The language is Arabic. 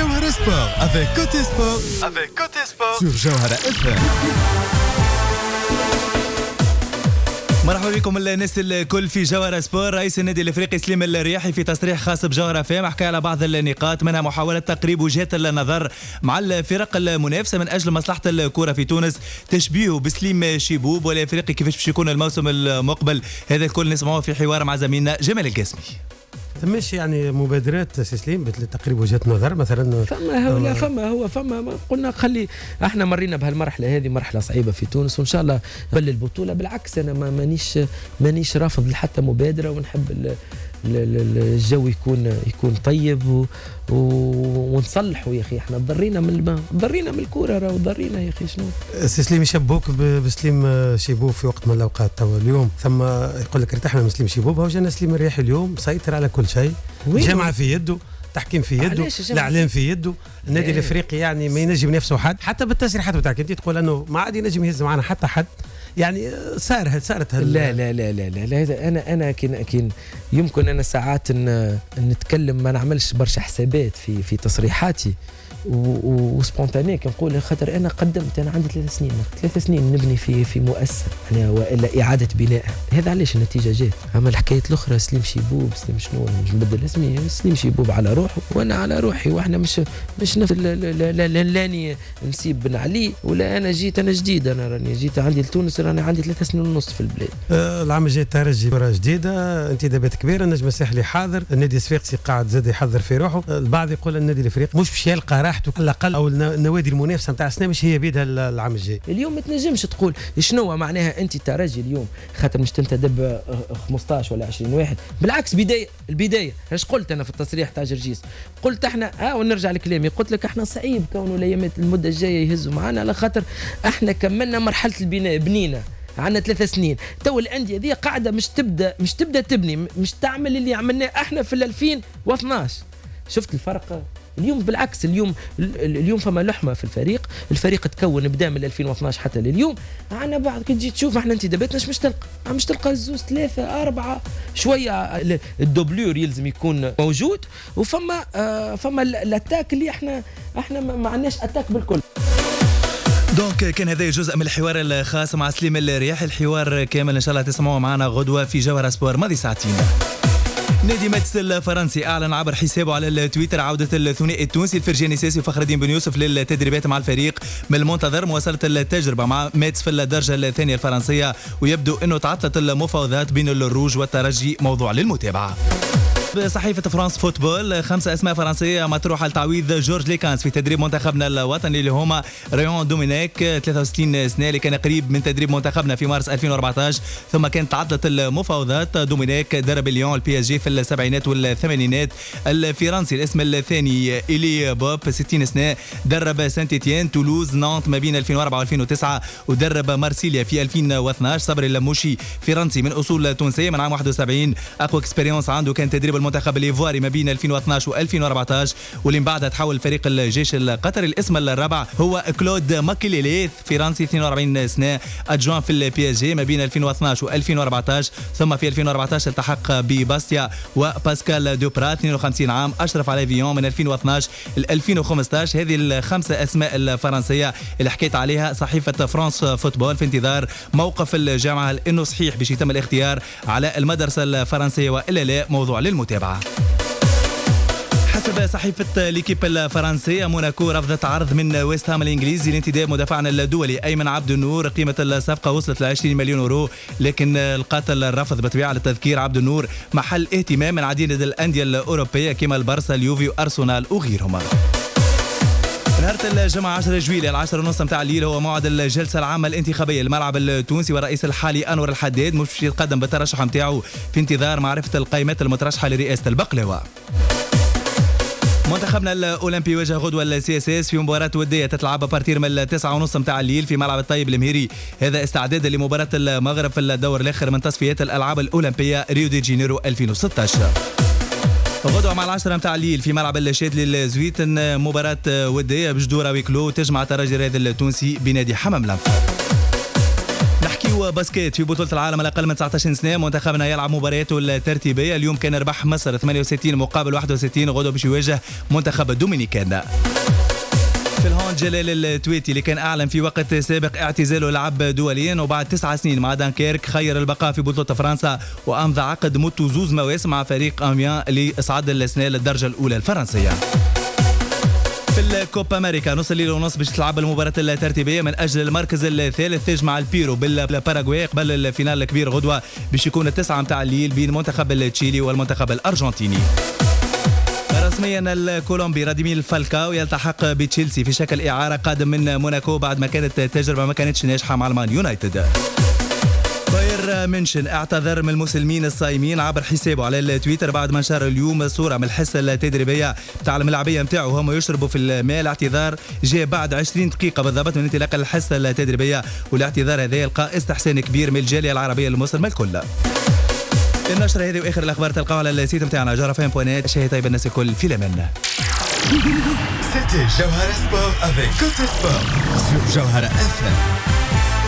Jawhara Sport avec Côté Sport sur Jawhara FM. مرحبا بكم الناس الكل في جوهرة سبور. رئيس النادي الافريقي سليم الرياحي في تصريح خاص بجوهرة فام حكى على بعض النقاط، منها محاولة تقريب وجهات النظر مع الفرق المنافسة من أجل مصلحة الكرة في تونس، تشبيهه بسليم شيبوب والافريقي كيفاش باش يكون الموسم المقبل. هذا الكل نسمعوه في حوار مع زميلنا جمال القاسمي. مش يعني مبادرات سليم لتقريب وجهة نظر مثلا فما قلنا خلي احنا مرينا بهالمرحله هذه، مرحله صعيبه في تونس وان شاء الله بل البطوله. بالعكس انا مانيش رافض لحتى مبادره، ونحب الجو يكون طيب ونصلحوا يا اخي. احنا ضرينا من الكوره، راه ضرينا يا اخي. شنو سليم يشبوك بسليم شيبوب في وقت من الاوقات. توا اليوم ثم يقول لك ارتحنا من سليم شيبوب، هو جانا سليم الرياحي اليوم مسيطر على كل شيء، الجامعه في يده، تحكيم في يده، الاعلام في يده، النادي الافريقي يعني ما ينجم ينافسه حد. حتى بالتصريحات بتاعك انت تقول انه ما عاد ينجم يهز معنا حتى حد، يعني صارت لا لا لا لا لا, لا انا كين يمكن انا ساعات نتكلم ما نعملش برشا حسابات في تصريحاتي وسبونتانيه كنقول خاطر انا عندي 3 سنين نبني في مؤسسه يعني والا اعاده بناء. هذا علاش النتيجه جات. اما الحكايه الاخرى سليم شيبوب سليم شنو مش نبدل اسمي، سليم شيبوب على روحه وانا على روحي، واحنا مش نفس لاني نسيب بن علي ولا انا جديد. انا راني جيت عندي لتونس، راني عندي 3 سنين ونص في البلاد. العام الجاي ترجي كره جديده، انتدابات كبيره، النجم الساحلي حاضر، النادي الصفاقسي قاعد زاد يحضر في روحه. البعض يقول النادي الافريقي مش باش يلقى راحته على الاقل، او النوادي المنافسه نتاع السنه مش هي بيدها العام الجاي. اليوم ما تنجمش تقول شنو معناها انت ترجي اليوم خاطر مش تنتدب 15 ولا 20 واحد. بالعكس البدايه ايش قلت انا في التصريح تاع جرجيس؟ قلت احنا ونرجع لكلامي، قلت لك احنا صعيب كونه الايامات المده الجايه يهزوا معنا على خاطر احنا كملنا مرحله البناء، بنينا عندنا 3 سنين. تو الانديه ذي قاعده مش تبدا تبني، مش تعمل اللي عملناه احنا في 2012. شفت الفرق اليوم؟ بالعكس اليوم فما لحمه في الفريق تكون بدا من 2012 حتى لليوم. انا بعد كي تجي تشوف احنا انتداباتنا مش تلقى 2 3 4 شويه. الدوبلور يلزم يكون موجود، فما الاتاك اللي احنا ما عندناش اتاك بالكل. دونك كان هذا جزء من الحوار الخاص مع سليم الرياحي. الحوار كامل ان شاء الله تسمعوه معنا غدوه في جوهرة سبور ماضي ساعتين. نادي ماتس الفرنسي اعلن عبر حسابه على التويتر عوده الثنائي التونسي الفرجاني ساسي وفخر الدين بن يوسف للتدريبات مع الفريق. من المنتظر مواصله التجربه مع ماتس في الدرجه الثانيه الفرنسيه، ويبدو انه تعطلت المفاوضات بين الروج والترجي، موضوع للمتابعه. بصحيفة فرانس فوتبول 5 أسماء فرنسية مطروحة لتعويض جورج ليكانس في تدريب منتخبنا الوطني اللي هما ريون دومينيك 63 سنة اللي كان قريب من تدريب منتخبنا في مارس 2014، ثم كانت تعطلت المفاوضات. دومينيك درب ليون البي اس جي في السبعينات والثمانينات. الفرنسي الاسم الثاني إلي بوب 60 سنة درب سانت إتيان تولوز نانت ما بين 2004 و2009 ودرب مارسيليا في 2012. صبري اللموشي فرنسي من أصول تونسية من عام 71، أقوى اكسبيريونس عنده كان تدريب المنتخب الايفواري ما بين 2012 و2014 واللي من بعدها تحول فريق الجيش القطري. الاسم الرابع هو كلود ماكيليليث فرنسي 42 سنه ادجوان في البي اس جي ما بين 2012 و2014، ثم في 2014 التحق بباستيا. وباسكال دوبرا 52 عام اشرف على فيون من 2012 ل 2015. هذه ال5 اسماء الفرنسيه اللي حكيت عليها صحيفه فرانس فوتبول في انتظار موقف الجامعه انه صحيح باش يتم الاختيار على المدرسه الفرنسيه والا لا، موضوع للمتابعة. حسب صحيفة ليكيب الفرنسية موناكو رفضت عرض من ويست هام الإنجليزي لانتداب مدافعنا الدولي أيمن عبد النور. قيمة الصفقة وصلت ل 20 مليون يورو، لكن القاتل رفض بطبيعة للتذكير عبد النور محل اهتمام من عديد الأندية الأوروبية كما البارسا اليوفي وأرسنال وغيرهم. نهار الجمعة 10 جويلية 10:30 متاع الليل هو موعد الجلسة العامة الانتخابية للملعب التونسي، والرئيس الحالي أنور الحداد مش باش يتقدم بالترشح نتاعو في انتظار معرفة القائمات المترشحة لرئاسة البقلاوة. منتخبنا الأولمبي واجه غدوة السي اس اس في مباراة ودية تتلعب بارتير من 9:30 متاع الليل في ملعب الطيب المهيري. هذا استعدادا لمباراة المغرب في الدور الآخر من تصفيات الألعاب الأولمبية ريو دي جانيرو 2016. غدوة مع 10 متاع الليل في ملعب الشادلي الزويتن مباراة ودية بجدورة ويكلو تجمع ترجي الرياض التونسي بنادي حمام لنف. نحكي وباسكيت في بطولة العالم الأقل من 19 سنة منتخبنا يلعب مبارياته الترتيبية. اليوم كان ربح مصر 68 مقابل 61. غدوة باش يواجه منتخب الدومينيكان. في الهوند جلال التويتي اللي كان أعلن في وقت سابق اعتزاله لعب دوليا وبعد 9 سنين مع دانكيرك خير البقاء في بطولة فرنسا وأمضى عقد مدته 2 مواسم مع فريق أميان اللي صعد السنة للدرجة الأولى الفرنسية. في الكوبا أمريكا نص الليل ونص باش تلعب المباراة الترتيبية من أجل المركز الثالث تجمع البيرو بالباراغواي قبل الفينال الكبير غدوة باش يكون 9 متاع الليل بين منتخب تشيلي والمنتخب الأرجنتيني. رسميا الكولومبي راديميل فالكاو يلتحق بتشيلسي في شكل إعارة قادم من موناكو بعد ما كانت تجربة ما كانتش ناجحة مع المان يونايتد. باير منشن اعتذر من المسلمين الصايمين عبر حسابه على التويتر بعد ما نشر اليوم صورة من الحصة التدريبية بتاع الملاعبية نتاعو وهم يشربوا في الماء. الاعتذار جاء بعد 20 دقيقة بالضبط من انطلاق الحصة التدريبية والاعتذار هذا يلقى استحسان كبير من الجالية العربية المسلمة الكل. النشرة هذه واخر الاخبار تلقاوها على السيت نتاعنا جوهرة.net. شهي طيب الناس الكل في الامان. C'était Jawhara Sport avec Côté Sport sur Jawhara FM.